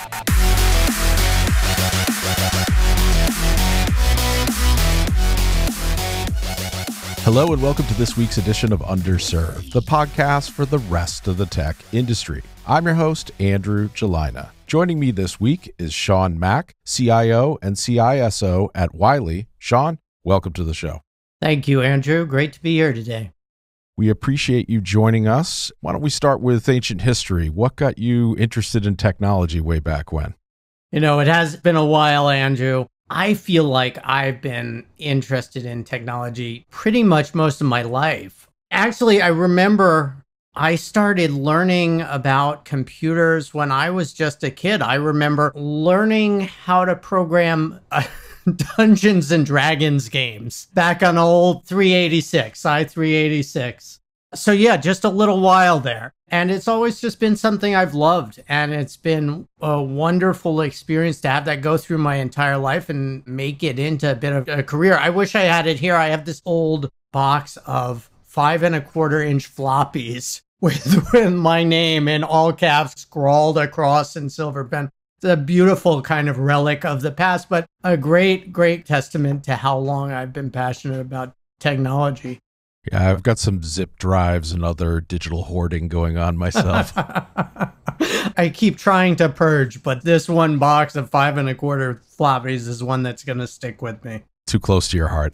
Hello and welcome to this week's edition of Underserved, the podcast for the rest of the tech industry. I'm your host, Andrew Gelina. Joining me this week is Sean Mack, CIO and CISO at Wiley. Sean, welcome to the show. Thank you, Andrew. Great to be here today. We appreciate you joining us. Why don't we start with ancient history? What got you interested in technology way back when? You know, it has been a while, Andrew. I feel like I've been interested in technology pretty much most of my life. Actually, I remember I started learning about computers when I was just a kid. I remember learning how to program Dungeons and Dragons games back on old 386, i386. So yeah, just a little while there. And it's always just been something I've loved. And it's been a wonderful experience to have that go through my entire life and make it into a bit of a career. I wish I had it here. I have this old box of 5.25-inch floppies with my name in all caps scrawled across in silver pen. It's a beautiful kind of relic of the past, but a great, great testament to how long I've been passionate about technology. Yeah, I've got some zip drives and other digital hoarding going on myself. I keep trying to purge, but this one box of 5.25 floppies is one that's going to stick with me. Too close to your heart.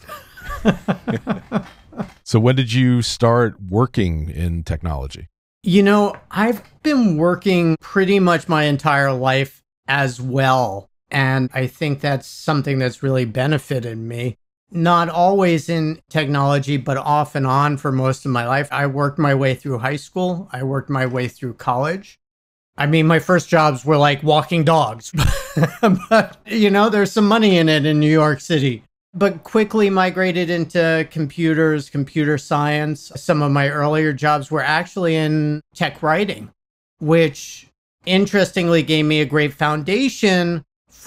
So when did you start working in technology? You know, I've been working pretty much my entire life as well. And I think that's something that's really benefited me. Not always in technology, but off and on for most of my life. I worked my way through high school. I worked my way through college. I mean, my first jobs were like walking dogs. But, you know, there's some money in it in New York City. But quickly migrated into computers, computer science. Some of my earlier jobs were actually in tech writing, which interestingly gave me a great foundation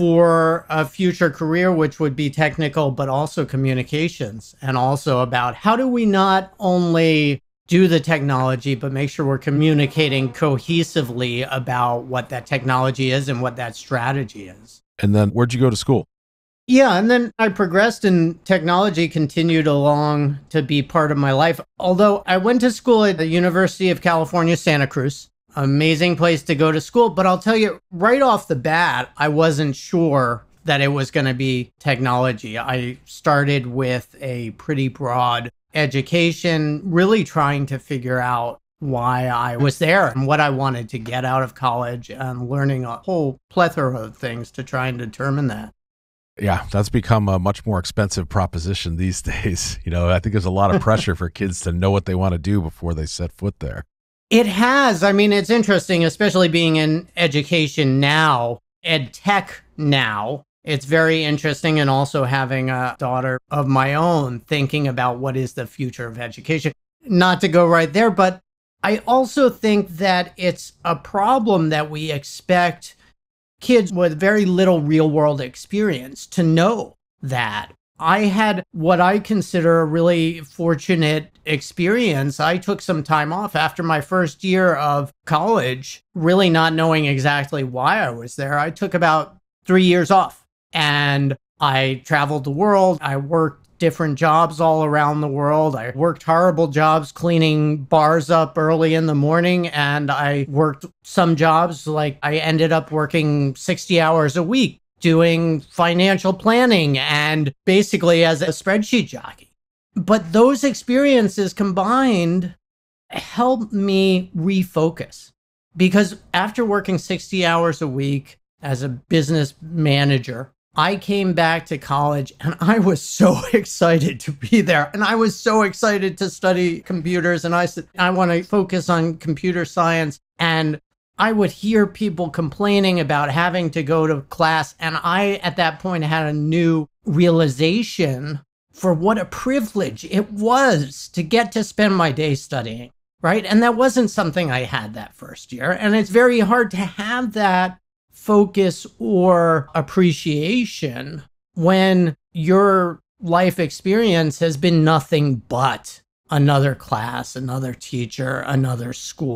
for a future career, which would be technical, but also communications, and also about how do we not only do the technology, but make sure we're communicating cohesively about what that technology is and what that strategy is. And then where'd you go to school? Yeah, and then I progressed and technology continued along to be part of my life. Although I went to school at the University of California, Santa Cruz. Amazing place to go to school. But I'll tell you, right off the bat, I wasn't sure that it was going to be technology. I started with a pretty broad education, really trying to figure out why I was there and what I wanted to get out of college, and learning a whole plethora of things to try and determine that. Yeah, that's become a much more expensive proposition these days. You know, I think there's a lot of pressure for kids to know what they want to do before they set foot there. It has. I mean, it's interesting, especially being in education now, ed tech now. It's very interesting. And also having a daughter of my own, thinking about what is the future of education. Not to go right there, but I also think that it's a problem that we expect kids with very little real world experience to know that. I had what I consider a really fortunate experience. I took some time off after my first year of college, really not knowing exactly why I was there. I took about 3 years off and I traveled the world. I worked different jobs all around the world. I worked horrible jobs cleaning bars up early in the morning, and I worked some jobs like I ended up working 60 hours a week doing financial planning and basically as a spreadsheet jockey. But those experiences combined helped me refocus, because after working 60 hours a week as a business manager, I came back to college and I was so excited to be there. And I was so excited to study computers. And I said, I want to focus on computer science. And I would hear people complaining about having to go to class. And I, at that point, had a new realization for what a privilege it was to get to spend my day studying, right? And that wasn't something I had that first year. And it's very hard to have that focus or appreciation when your life experience has been nothing but another class, another teacher, another school.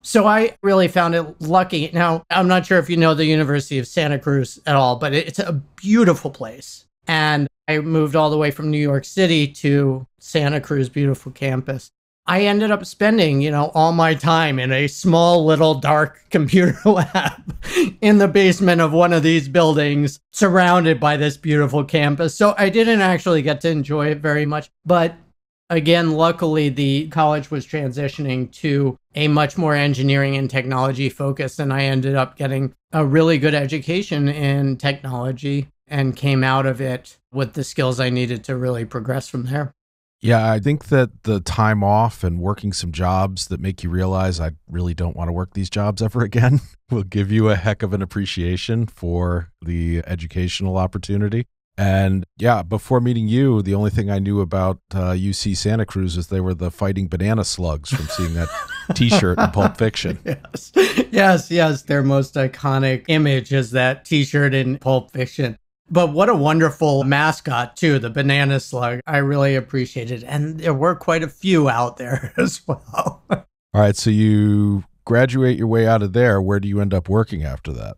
So I really found it lucky. Now, I'm not sure if you know the University of Santa Cruz at all, but it's a beautiful place. And I moved all the way from New York City to Santa Cruz, beautiful campus. I ended up spending, all my time in a small little dark computer lab in the basement of one of these buildings, surrounded by this beautiful campus. So I didn't actually get to enjoy it very much. But again, luckily, the college was transitioning to a much more engineering and technology focus. And I ended up getting a really good education in technology and came out of it with the skills I needed to really progress from there. Yeah, I think that the time off and working some jobs that make you realize I really don't want to work these jobs ever again will give you a heck of an appreciation for the educational opportunity. And yeah, before meeting you, the only thing I knew about UC Santa Cruz is they were the fighting banana slugs from seeing that T-shirt in Pulp Fiction. Yes. Their most iconic image is that T-shirt in Pulp Fiction. But what a wonderful mascot, too, the banana slug. I really appreciate it. And there were quite a few out there as well. All right, so you graduate your way out of there. Where do you end up working after that?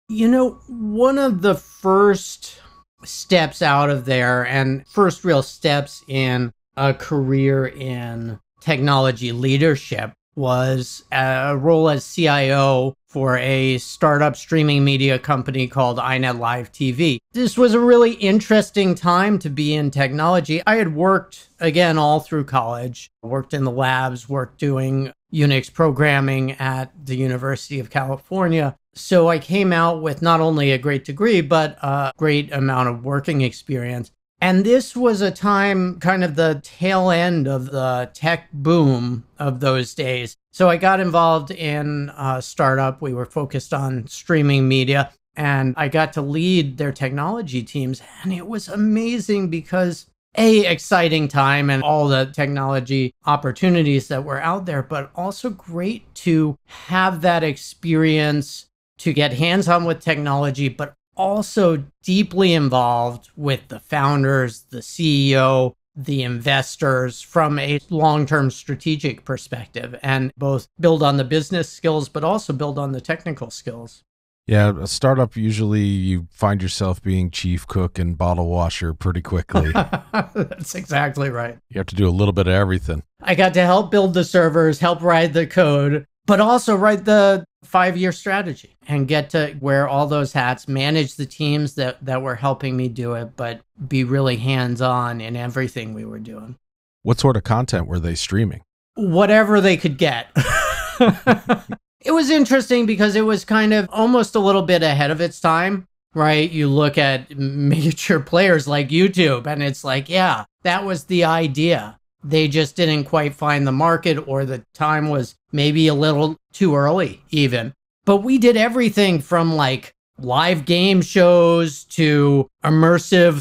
One of the first steps out of there and first real steps in a career in technology leadership was a role as CIO for a startup streaming media company called iNet Live TV. This was a really interesting time to be in technology. I had worked, again, all through college, worked in the labs, worked doing Unix programming at the University of California. So I came out with not only a great degree, but a great amount of working experience. And this was a time, kind of the tail end of the tech boom of those days. So I got involved in a startup. We were focused on streaming media, and I got to lead their technology teams. And it was amazing because exciting time and all the technology opportunities that were out there, but also great to have that experience to get hands-on with technology, but also deeply involved with the founders, the CEO, the investors from a long-term strategic perspective, and both build on the business skills, but also build on the technical skills. Yeah, a startup, usually you find yourself being chief cook and bottle washer pretty quickly. That's exactly right. You have to do a little bit of everything. I got to help build the servers, help write the code, but also write the 5-year strategy and get to wear all those hats, manage the teams that were helping me do it, but be really hands-on in everything we were doing. What sort of content were they streaming? Whatever they could get. It was interesting because it was kind of almost a little bit ahead of its time, right? You look at major players like YouTube and it's like, yeah, that was the idea. They just didn't quite find the market, or the time was maybe a little too early even. But we did everything from like live game shows to immersive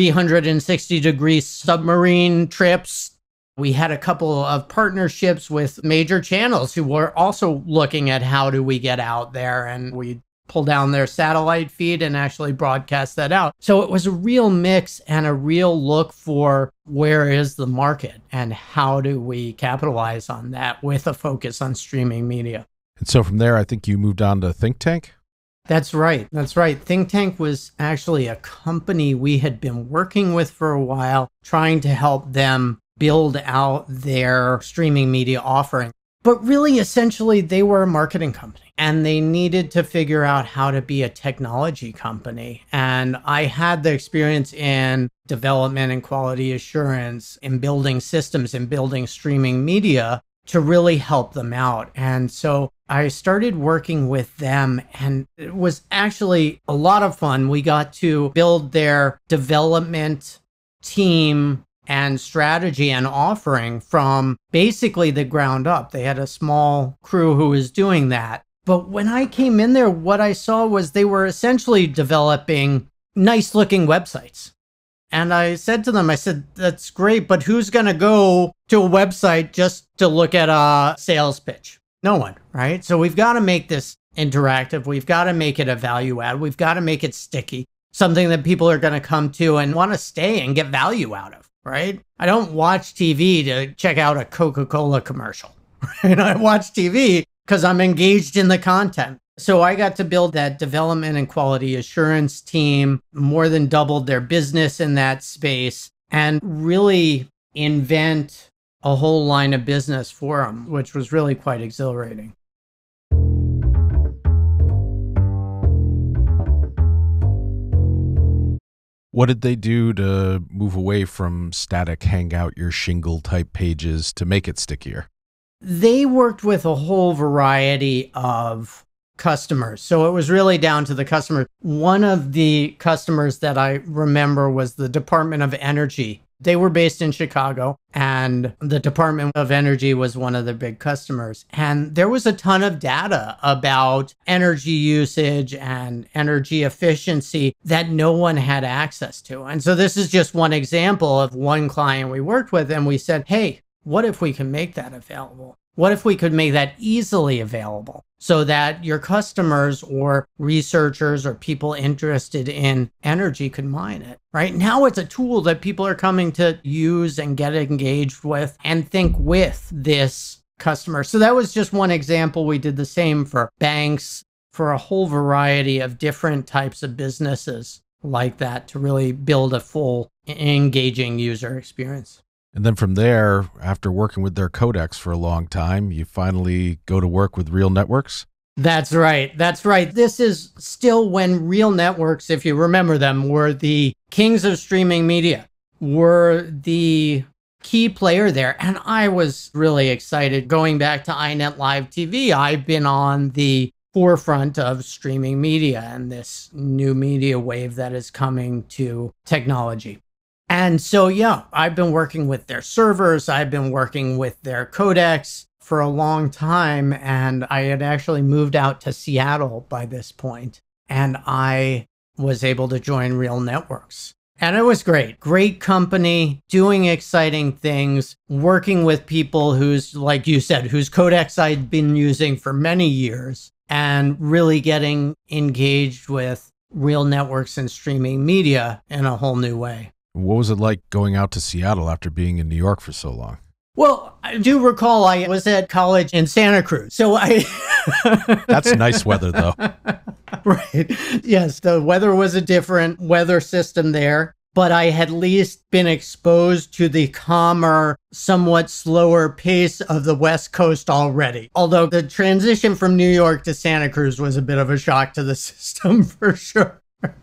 360-degree submarine trips. We had a couple of partnerships with major channels who were also looking at how do we get out there, and we pull down their satellite feed and actually broadcast that out. So it was a real mix and a real look for where is the market and how do we capitalize on that with a focus on streaming media. And so from there, I think you moved on to Think Tank? That's right. Think Tank was actually a company we had been working with for a while, trying to help them build out their streaming media offering. But really, essentially, they were a marketing company and they needed to figure out how to be a technology company. And I had the experience in development and quality assurance, in building systems and building streaming media to really help them out. And so I started working with them, and it was actually a lot of fun. We got to build their development team and strategy and offering from basically the ground up. They had a small crew who was doing that. But when I came in there, what I saw was they were essentially developing nice looking websites. And I said to them, that's great, but who's going to go to a website just to look at a sales pitch? No one, right? So we've got to make this interactive. We've got to make it a value add. We've got to make it sticky, something that people are going to come to and want to stay and get value out of. Right? I don't watch TV to check out a Coca-Cola commercial. Right? I watch TV because I'm engaged in the content. So I got to build that development and quality assurance team, more than doubled their business in that space, and really invent a whole line of business for them, which was really quite exhilarating. What did they do to move away from static hangout your shingle type pages to make it stickier? They worked with a whole variety of customers. So it was really down to the customer. One of the customers that I remember was the Department of Energy. They were based in Chicago, and the Department of Energy was one of the big customers. And there was a ton of data about energy usage and energy efficiency that no one had access to. And so this is just one example of one client we worked with, and we said, hey, what if we can make that available? What if we could make that easily available so that your customers or researchers or people interested in energy could mine it, right? Now it's a tool that people are coming to use and get engaged with and think with this customer. So that was just one example. We did the same for banks, for a whole variety of different types of businesses like that to really build a full engaging user experience. And then from there, after working with their codecs for a long time, you finally go to work with Real Networks? That's right. That's right. This is still when Real Networks, if you remember them, were the kings of streaming media, were the key player there. And I was really excited going back to iNet Live TV. I've been on the forefront of streaming media and this new media wave that is coming to technology. And so, yeah, I've been working with their servers. I've been working with their codecs for a long time. And I had actually moved out to Seattle by this point, and I was able to join Real Networks. And it was great. Great company, doing exciting things, working with people whose, like you said, whose codecs I'd been using for many years, and really getting engaged with Real Networks and streaming media in a whole new way. What was it like going out to Seattle after being in New York for so long? Well, I do recall I was at college in Santa Cruz. So That's nice weather, though. Right. Yes, the weather was a different weather system there, but I had at least been exposed to the calmer, somewhat slower pace of the West Coast already. Although the transition from New York to Santa Cruz was a bit of a shock to the system for sure.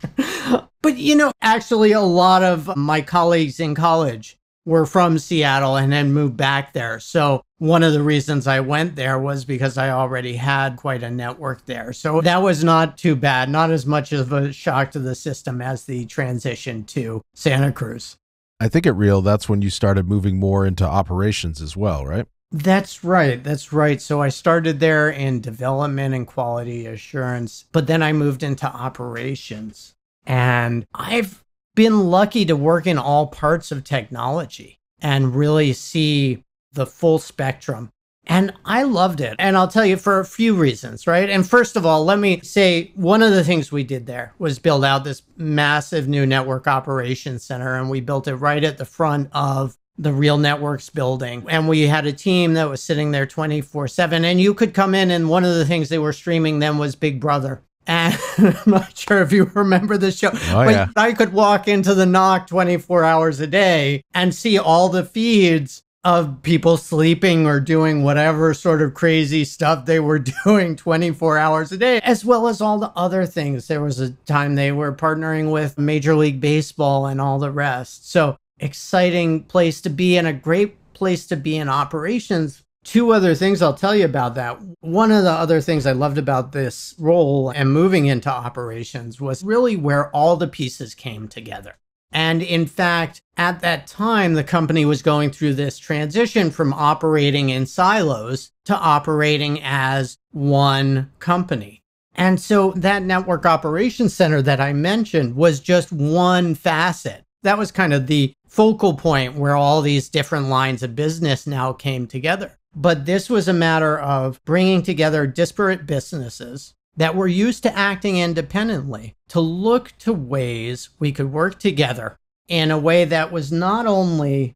But, actually a lot of my colleagues in college were from Seattle and then moved back there. So one of the reasons I went there was because I already had quite a network there. So that was not too bad, not as much of a shock to the system as the transition to Santa Cruz. I think at Real, that's when you started moving more into operations as well, right? That's right. That's right. So I started there in development and quality assurance, but then I moved into operations. And I've been lucky to work in all parts of technology and really see the full spectrum. And I loved it. And I'll tell you for a few reasons, right? And first of all, let me say one of the things we did there was build out this massive new network operations center. And we built it right at the front of the Real Networks building. And we had a team that was sitting there 24/7. And you could come in, and one of the things they were streaming then was Big Brother. And I'm not sure if you remember the show, but yeah. I could walk into the NOC 24 hours a day and see all the feeds of people sleeping or doing whatever sort of crazy stuff they were doing 24 hours a day, as well as all the other things. There was a time they were partnering with Major League Baseball and all the rest. So exciting place to be and a great place to be in operations. Two other things I'll tell you about that. One of the other things I loved about this role and moving into operations was really where all the pieces came together. And in fact, at that time, the company was going through this transition from operating in silos to operating as one company. And so that network operations center that I mentioned was just one facet. That was kind of the focal point where all these different lines of business now came together. But this was a matter of bringing together disparate businesses that were used to acting independently to look to ways we could work together in a way that was not only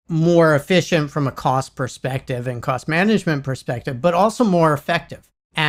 more efficient from a cost perspective and cost management perspective, but also more effective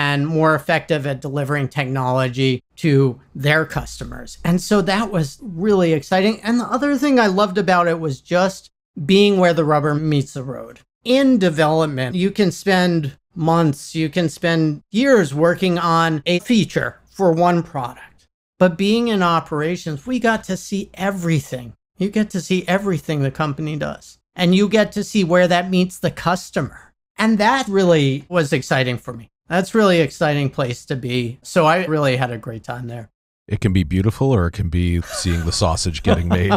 at delivering technology to their customers. And so that was really exciting. And the other thing I loved about it was just being where the rubber meets the road. In development, you can spend months, you can spend years working on a feature for one product. But being in operations, we got to see everything. You get to see everything the company does. And you get to see where that meets the customer. And that really was exciting for me. That's really exciting place to be. So I really had a great time there. It can be beautiful, or it can be seeing the sausage getting made.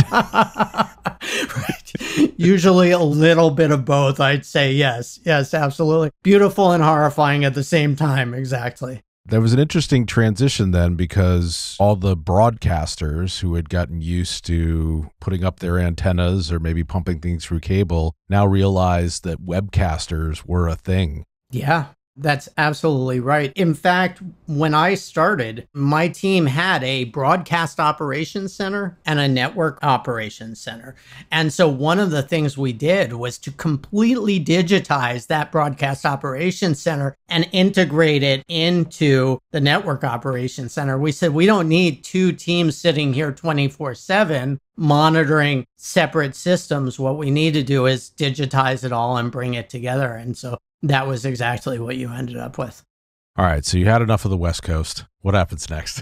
Right. Usually a little bit of both, I'd say. Yes, absolutely. Beautiful and horrifying at the same time. Exactly. There was an interesting transition then, because all the broadcasters who had gotten used to putting up their antennas or maybe pumping things through cable now realized that webcasters were a thing. Yeah. That's absolutely right. In fact, when I started, my team had a broadcast operations center and a network operations center. And so one of the things we did was to completely digitize that broadcast operations center and integrate it into the network operations center. We said, we don't need two teams sitting here 24/7 monitoring separate systems. What we need to do is digitize it all and bring it together. And so that was exactly what you ended up with. All right. So you had enough of the West Coast. What happens next?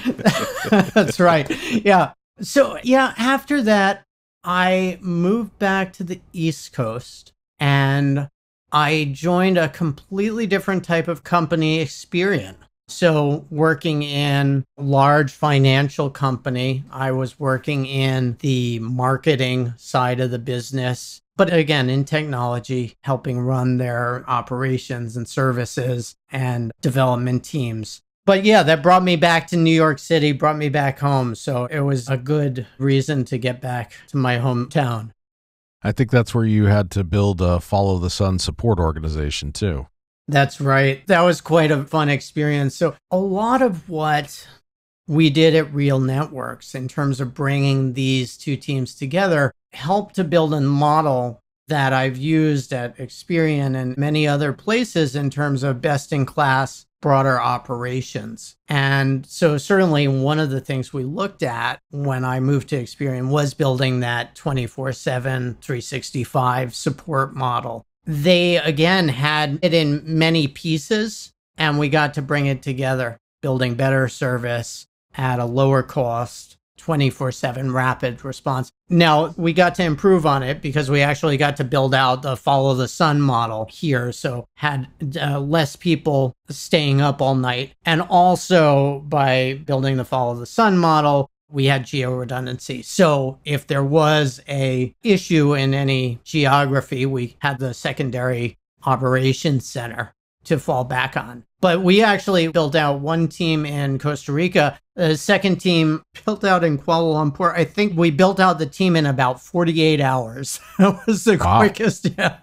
That's right. Yeah. So, after that, I moved back to the East Coast and I joined a completely different type of company, Experian. So working in a large financial company, I was working in the marketing side of the business. But again, in technology, helping run their operations and services and development teams. But that brought me back to New York City, brought me back home. So it was a good reason to get back to my hometown. I think that's where you had to build a Follow the Sun support organization too. That's right. That was quite a fun experience. So a lot of what we did at Real Networks in terms of bringing these two teams together helped to build a model that I've used at Experian and many other places in terms of best-in-class broader operations. And so certainly one of the things we looked at when I moved to Experian was building that 24/7, 365 support model. They, again, had it in many pieces, and we got to bring it together, building better service at a lower cost, 24/7 rapid response. Now, we got to improve on it because we actually got to build out the Follow the Sun model here. So had less people staying up all night. And also by building the Follow the Sun model, we had geo-redundancy. So if there was a issue in any geography, we had the secondary operations center to fall back on. But we actually built out one team in Costa Rica. The second team built out in Kuala Lumpur. I think we built out the team in about 48 hours. That was the quickest. Yeah.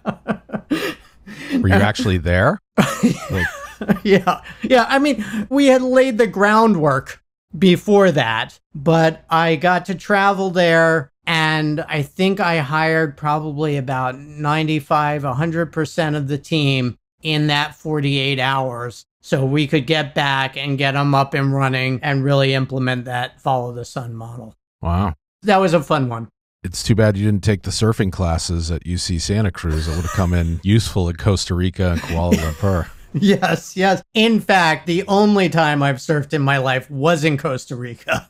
Were you actually there? Yeah. I mean, we had laid the groundwork before that, but I got to travel there, and I think I hired probably about 95-100% of the team in that 48 hours. So we could get back and get them up and running and really implement that Follow the Sun model. Wow. That was a fun one. It's too bad you didn't take the surfing classes at UC Santa Cruz. It would have come in useful in Costa Rica and Kuala Lumpur. Yes. In fact, the only time I've surfed in my life was in Costa Rica.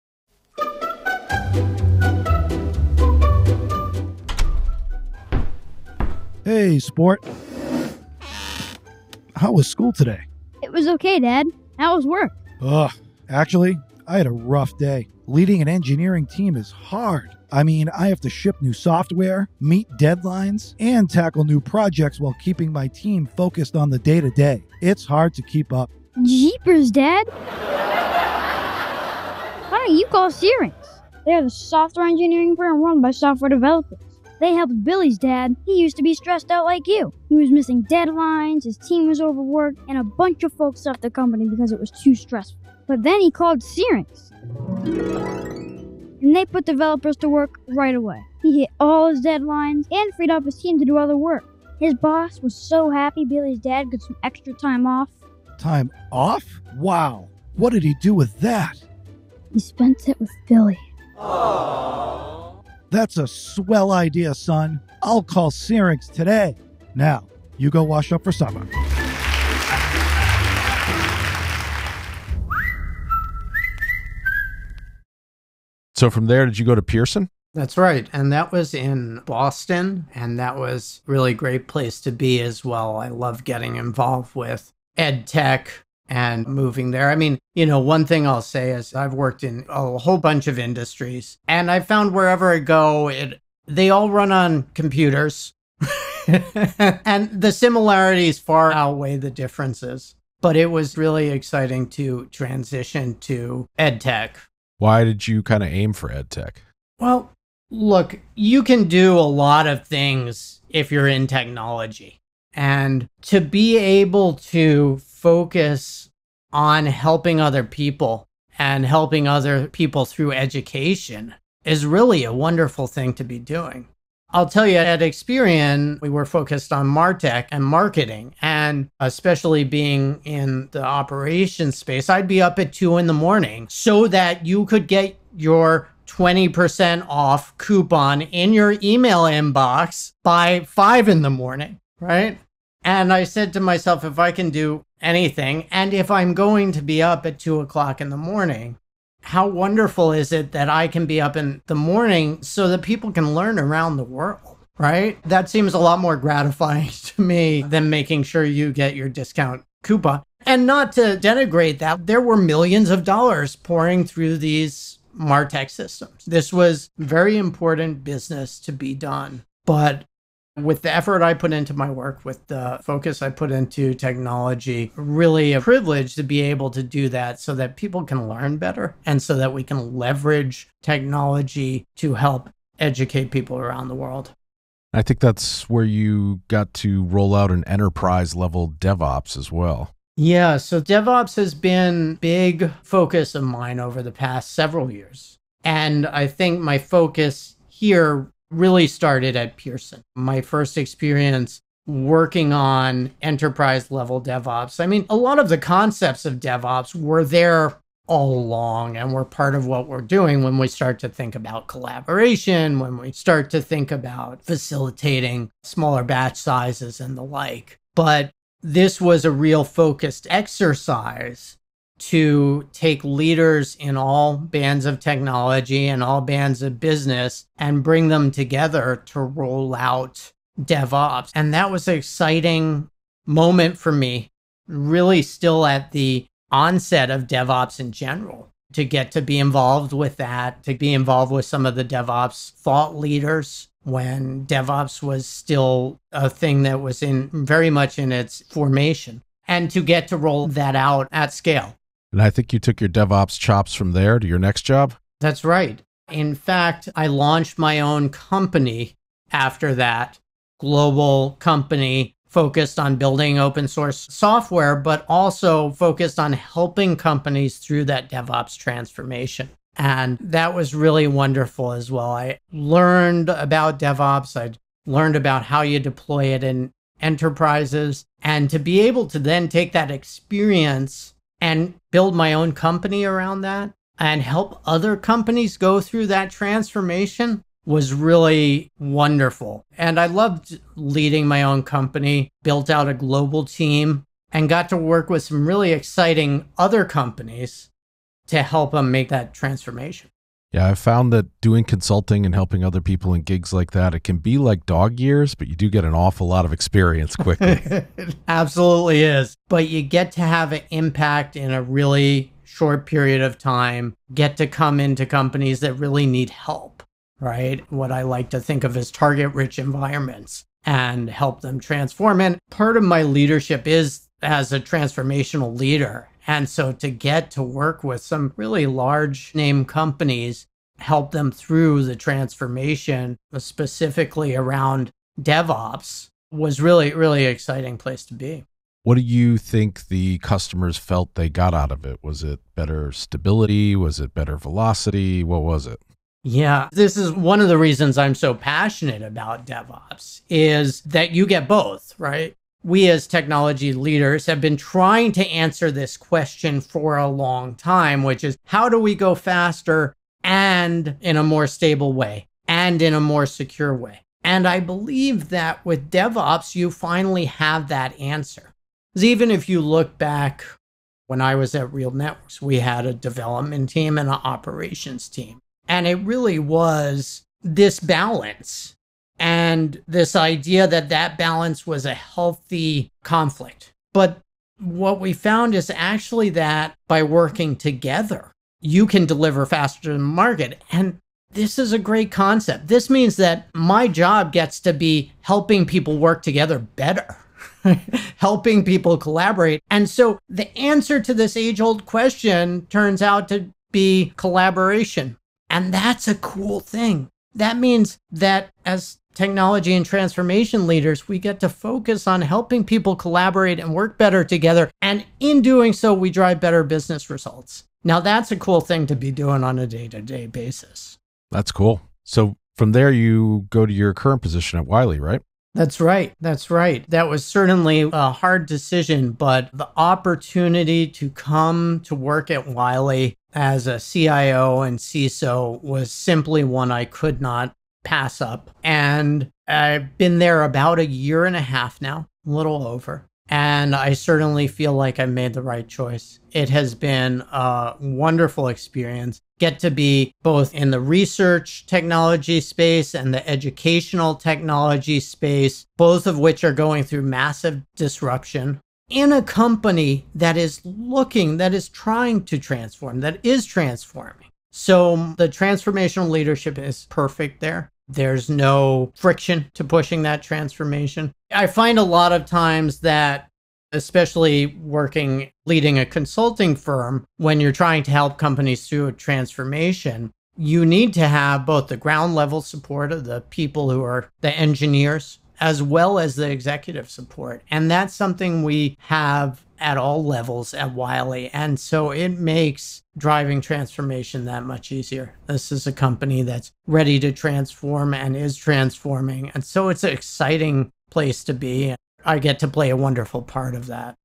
Hey, sport. How was school today? It was okay, Dad. How was work? Actually, I had a rough day. Leading an engineering team is hard. I mean, I have to ship new software, meet deadlines, and tackle new projects while keeping my team focused on the day-to-day. It's hard to keep up. Jeepers, Dad. Why don't you call Syrinx? They're the software engineering firm run by software developers. They helped Billy's dad. He used to be stressed out like you. He was missing deadlines, his team was overworked, and a bunch of folks left the company because it was too stressful. But then he called Syrinx. and they put developers to work right away. He hit all his deadlines and freed up his team to do other work. His boss was so happy Billy's dad got some extra time off. Time off? Wow. What did he do with that? He spent it with Billy. That's a swell idea, son. I'll call Syrinx today. Now, you go wash up for summer. So from there, did you go to Pearson? That's right. And that was in Boston. And that was really a great place to be as well. I love getting involved with ed tech and moving there. I mean, one thing I'll say is I've worked in a whole bunch of industries, and I found wherever I go, they all run on computers. And the similarities far outweigh the differences. But it was really exciting to transition to ed tech. Why did you kind of aim for ed tech? Well, look, you can do a lot of things if you're in technology. And to be able to focus on helping other people and helping other people through education is really a wonderful thing to be doing. I'll tell you, at Experian, we were focused on MarTech and marketing, and especially being in the operations space, I'd be up at 2 a.m. so that you could get your 20% off coupon in your email inbox by 5 a.m, right? And I said to myself, if I can do anything, and if I'm going to be up at 2 o'clock in the morning, how wonderful is it that I can be up in the morning so that people can learn around the world, right? That seems a lot more gratifying to me than making sure you get your discount coupon. And not to denigrate that, there were millions of dollars pouring through these MarTech systems. This was very important business to be done. But with the effort I put into my work, with the focus I put into technology, really a privilege to be able to do that so that people can learn better and so that we can leverage technology to help educate people around the world. I think that's where you got to roll out an enterprise level DevOps as well. Yeah, so DevOps has been a big focus of mine over the past several years. And I think my focus here really started at Pearson. My first experience working on enterprise level DevOps. I mean, a lot of the concepts of DevOps were there all along and were part of what we're doing when we start to think about collaboration, when we start to think about facilitating smaller batch sizes and the like. But this was a real focused exercise to take leaders in all bands of technology and all bands of business and bring them together to roll out DevOps. And that was an exciting moment for me, really still at the onset of DevOps in general, to get to be involved with that, to be involved with some of the DevOps thought leaders when DevOps was still a thing that was very much in its formation, and to get to roll that out at scale. And I think you took your DevOps chops from there to your next job? That's right. In fact, I launched my own company after that, global company focused on building open source software, but also focused on helping companies through that DevOps transformation. And that was really wonderful as well. I learned about DevOps. I learned about how you deploy it in enterprises, and to be able to then take that experience and build my own company around that and help other companies go through that transformation was really wonderful. And I loved leading my own company, built out a global team, and got to work with some really exciting other companies to help them make that transformation. Yeah, I've found that doing consulting and helping other people in gigs like that, it can be like dog years, but you do get an awful lot of experience quickly. It absolutely is. But you get to have an impact in a really short period of time, get to come into companies that really need help, right? What I like to think of as target-rich environments, and help them transform. And part of my leadership is as a transformational leader. And so to get to work with some really large name companies, help them through the transformation, specifically around DevOps, was really, really exciting place to be. What do you think the customers felt they got out of it? Was it better stability? Was it better velocity? What was it? Yeah, this is one of the reasons I'm so passionate about DevOps is that you get both, right? We as technology leaders have been trying to answer this question for a long time, which is how do we go faster and in a more stable way and in a more secure way? And I believe that with DevOps, you finally have that answer. Because even if you look back when I was at Real Networks, we had a development team and an operations team. And it really was this balance and this idea that that balance was a healthy conflict. But what we found is actually that by working together, you can deliver faster to the market. And this is a great concept. This means that my job gets to be helping people work together better, helping people collaborate. And so the answer to this age-old question turns out to be collaboration. And that's a cool thing. That means that as technology and transformation leaders, we get to focus on helping people collaborate and work better together. And in doing so, we drive better business results. Now, that's a cool thing to be doing on a day-to-day basis. That's cool. So from there, you go to your current position at Wiley, right? That's right. That's right. That was certainly a hard decision, but the opportunity to come to work at Wiley as a CIO and CISO was simply one I could not pass up. And I've been there about a year and a half now, a little over. And I certainly feel like I made the right choice. It has been a wonderful experience. Get to be both in the research technology space and the educational technology space, both of which are going through massive disruption in a company that is trying to transform, that is transforming. So the transformational leadership is perfect there. There's no friction to pushing that transformation. I find a lot of times that, especially leading a consulting firm, when you're trying to help companies through a transformation, you need to have both the ground level support of the people who are the engineers, as well as the executive support. And that's something we have at all levels at Wiley. And so it makes driving transformation that much easier. This is a company that's ready to transform and is transforming. And so it's an exciting place to be. I get to play a wonderful part of that.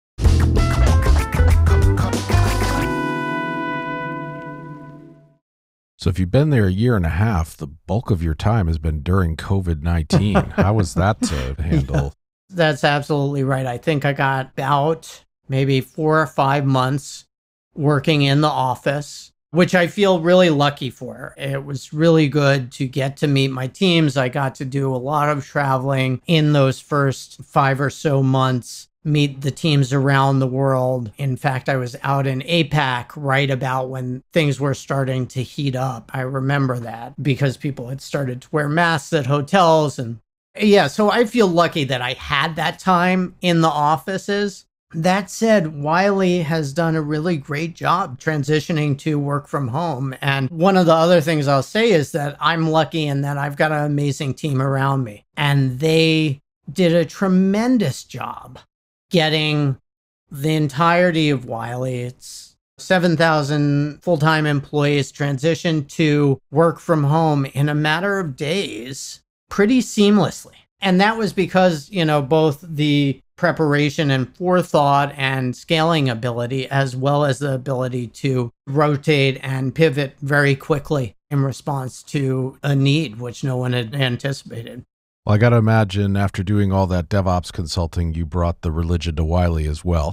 So if you've been there a year and a half, the bulk of your time has been during COVID-19. How was that to handle? That's absolutely right. I think I got about maybe 4 or 5 months working in the office, which I feel really lucky for. It was really good to get to meet my teams. I got to do a lot of traveling in those first 5 or so months, meet the teams around the world. In fact, I was out in APAC right about when things were starting to heat up. I remember that because people had started to wear masks at hotels. And yeah, so I feel lucky that I had that time in the offices. That said, Wiley has done a really great job transitioning to work from home. And one of the other things I'll say is that I'm lucky in that I've got an amazing team around me. And they did a tremendous job getting the entirety of Wiley. It's 7,000 full-time employees transitioned to work from home in a matter of days, pretty seamlessly. And that was because, both the preparation and forethought and scaling ability, as well as the ability to rotate and pivot very quickly in response to a need which no one had anticipated. Well, I got to imagine after doing all that DevOps consulting, you brought the religion to Wiley as well.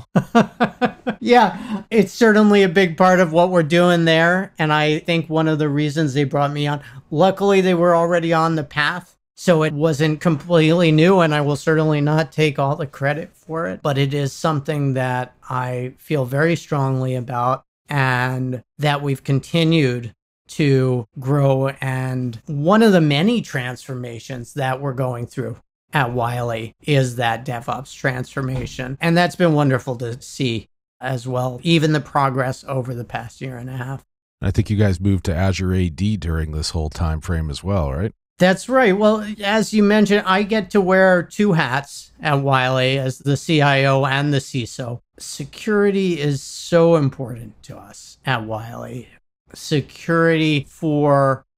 Yeah, it's certainly a big part of what we're doing there. And I think one of the reasons they brought me on, luckily they were already on the path. So it wasn't completely new, and I will certainly not take all the credit for it, but it is something that I feel very strongly about and that we've continued to grow. And one of the many transformations that we're going through at Wiley is that DevOps transformation. And that's been wonderful to see as well, even the progress over the past year and a half. I think you guys moved to Azure AD during this whole time frame as well, right? That's right. Well, as you mentioned, I get to wear 2 hats at Wiley as the CIO and the CISO. Security is so important to us at Wiley. Security for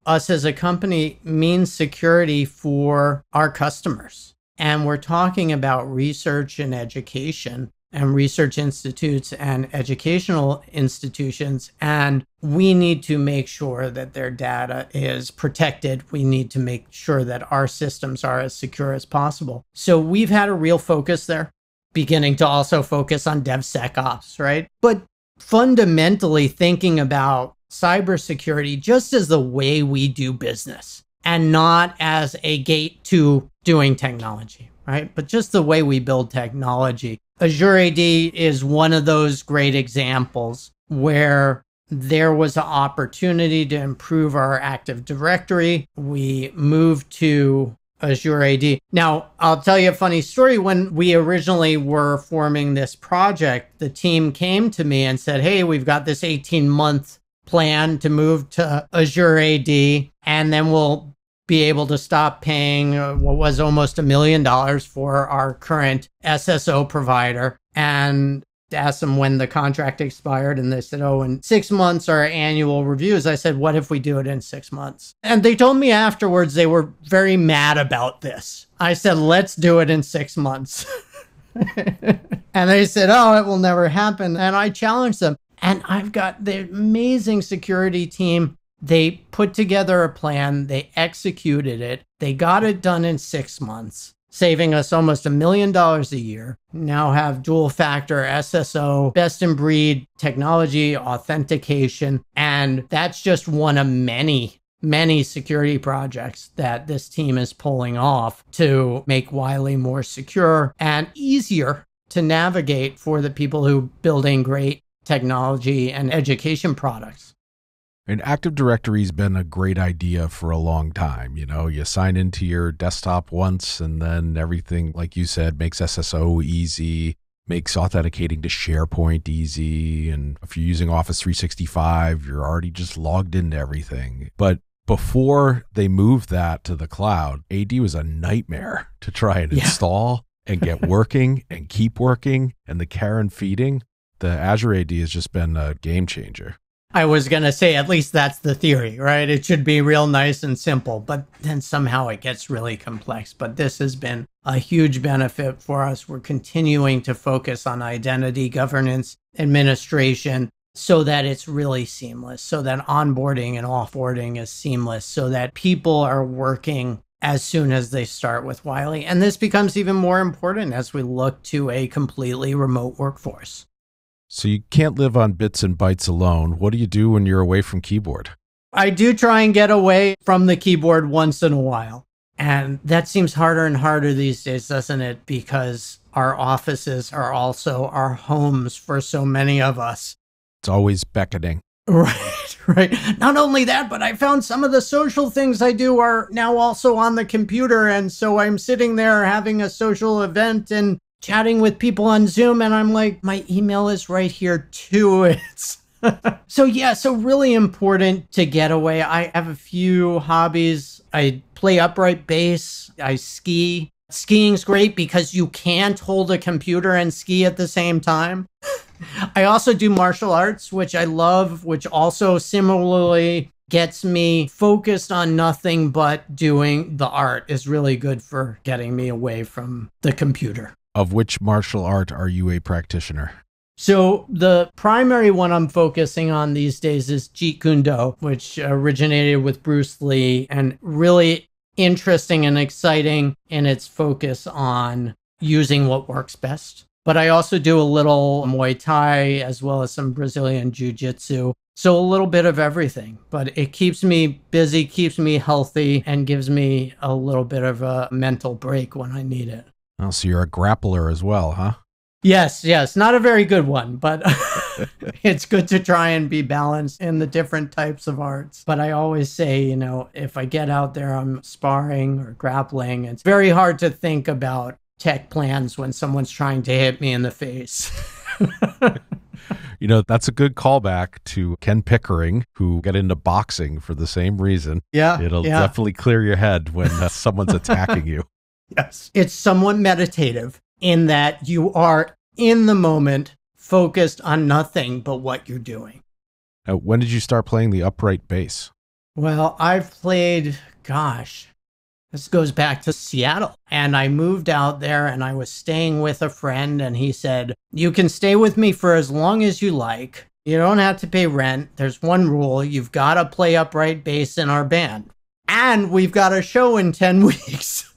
us as a company means security for our customers. And we're talking about research and education and research institutes and educational institutions. And we need to make sure that their data is protected. We need to make sure that our systems are as secure as possible. So we've had a real focus there, beginning to also focus on DevSecOps, right? But fundamentally thinking about cybersecurity just as the way we do business and not as a gate to doing technology, right? But just the way we build technology. Azure AD is one of those great examples where there was an opportunity to improve our Active Directory. We moved to Azure AD. Now, I'll tell you a funny story. When we originally were forming this project, the team came to me and said, hey, we've got this 18-month plan to move to Azure AD, and then we'll be able to stop paying what was almost $1 million for our current SSO provider. And asked them when the contract expired, and they said, oh, in 6 months, our annual reviews. I said, what if we do it in 6 months? And they told me afterwards they were very mad about this. I said, let's do it in 6 months. And they said, oh, it will never happen. And I challenged them. And I've got the amazing security team. They put together a plan. They executed it. They got it done in 6 months, saving us almost $1 million a year. Now have dual factor SSO, best in breed technology, authentication. And that's just one of many security projects that this team is pulling off to make Wiley more secure and easier to navigate for the people who building great technology and education products. And Active Directory's been a great idea for a long time. You know, you sign into your desktop once and then everything, like you said, makes SSO easy, makes authenticating to SharePoint easy. And if you're using Office 365, you're already just logged into everything. But before they moved that to the cloud, AD was a nightmare to try and install and get working and keep working. And the care and feeding, the Azure AD has just been a game changer. I was going to say, at least that's the theory, right? It should be real nice and simple, but then somehow it gets really complex. But this has been a huge benefit for us. We're continuing to focus on identity governance, administration, so that it's really seamless, so that onboarding and offboarding is seamless, so that people are working as soon as they start with Wiley. And this becomes even more important as we look to a completely remote workforce. So you can't live on bits and bytes alone. What do you do when you're away from keyboard? I do try and get away from the keyboard once in a while. And that seems harder and harder these days, doesn't it? Because our offices are also our homes for so many of us. It's always beckoning. Right. Not only that, but I found some of the social things I do are now also on the computer. And so I'm sitting there having a social event and chatting with people on Zoom, and I'm like, my email is right here too. So really important to get away. I have a few hobbies. I play upright bass. I ski. Skiing's great because you can't hold a computer and ski at the same time. I also do martial arts, which I love, which also similarly gets me focused on nothing but doing the art. Is really good for getting me away from the computer. Of which martial art are you a practitioner? So the primary one I'm focusing on these days is Jeet Kune Do, which originated with Bruce Lee and really interesting and exciting in its focus on using what works best. But I also do a little Muay Thai as well as some Brazilian Jiu-Jitsu. So a little bit of everything, but it keeps me busy, keeps me healthy, and gives me a little bit of a mental break when I need it. Oh, so you're a grappler as well, huh? Yes. Not a very good one, but it's good to try and be balanced in the different types of arts. But I always say, if I get out there, I'm sparring or grappling. It's very hard to think about tech plans when someone's trying to hit me in the face. That's a good callback to Ken Pickering, who got into boxing for the same reason. Yeah. It'll definitely clear your head when someone's attacking you. Yes. It's somewhat meditative in that you are in the moment, focused on nothing but what you're doing. Now, when did you start playing the upright bass? Well, I've played, this goes back to Seattle. And I moved out there and I was staying with a friend and he said, you can stay with me for as long as you like. You don't have to pay rent. There's one rule. You've got to play upright bass in our band. And we've got a show in 10 weeks.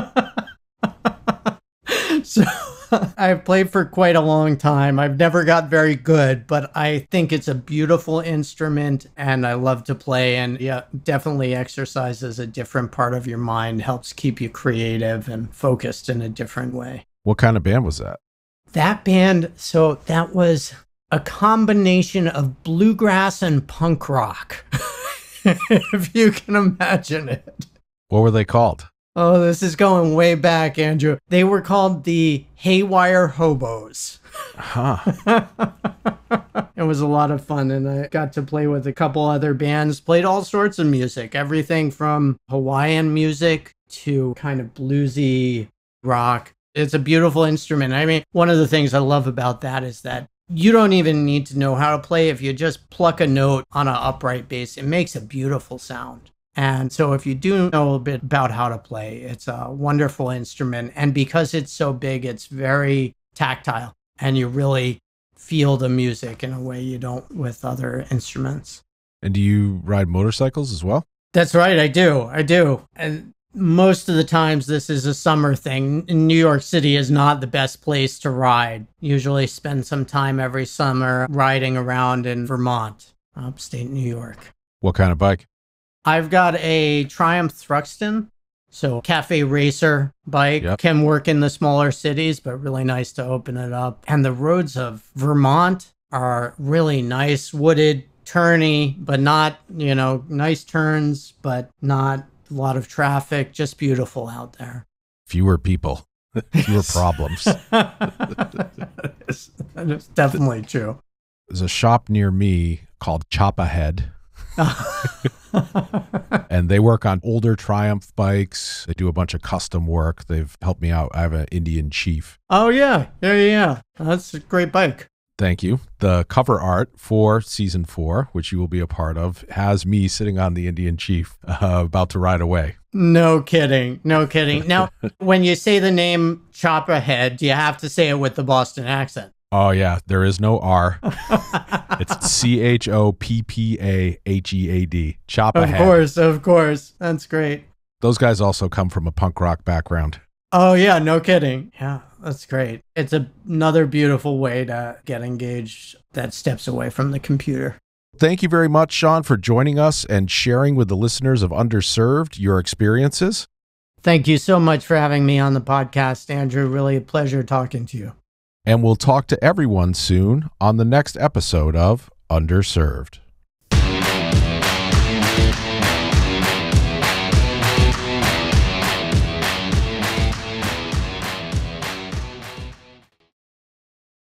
So I've played for quite a long time. I've never got very good, but I think it's a beautiful instrument and I love to play. And yeah, definitely exercises a different part of your mind, helps keep you creative and focused in a different way. What kind of band was that? That band, so that was a combination of bluegrass and punk rock, if you can imagine it. What were they called? Oh, this is going way back, Andrew. They were called the Haywire Hobos. Huh. It was a lot of fun, and I got to play with a couple other bands, played all sorts of music, everything from Hawaiian music to kind of bluesy rock. It's a beautiful instrument. I mean, one of the things I love about that is that you don't even need to know how to play. If you just pluck a note on an upright bass, it makes a beautiful sound. And so if you do know a bit about how to play, it's a wonderful instrument. And because it's so big, it's very tactile and you really feel the music in a way you don't with other instruments. And do you ride motorcycles as well? That's right. I do. And most of the times this is a summer thing. New York City is not the best place to ride. Usually spend some time every summer riding around in Vermont, upstate New York. What kind of bike? I've got a Triumph Thruxton, so cafe racer bike. Yep. Can work in the smaller cities, but really nice to open it up. And the roads of Vermont are really nice, wooded, turny, but not, nice turns, but not a lot of traffic. Just beautiful out there. Fewer people, fewer problems. That is definitely true. There's a shop near me called Chop Ahead. And they work on older Triumph bikes. They do a bunch of custom work. They've helped me out. I have an Indian Chief. Oh, yeah. That's a great bike. Thank you. The cover art for season 4, which you will be a part of, has me sitting on the Indian Chief about to ride away. No kidding. Now, when you say the name Chop Ahead, do you have to say it with the Boston accent? Oh, yeah. There is no R. It's CHOPPAHEAD. Chop Ahead. Of course. That's great. Those guys also come from a punk rock background. Oh, yeah. No kidding. Yeah, that's great. It's another beautiful way to get engaged that steps away from the computer. Thank you very much, Sean, for joining us and sharing with the listeners of Underserved your experiences. Thank you so much for having me on the podcast, Andrew. Really a pleasure talking to you. And we'll talk to everyone soon on the next episode of Underserved.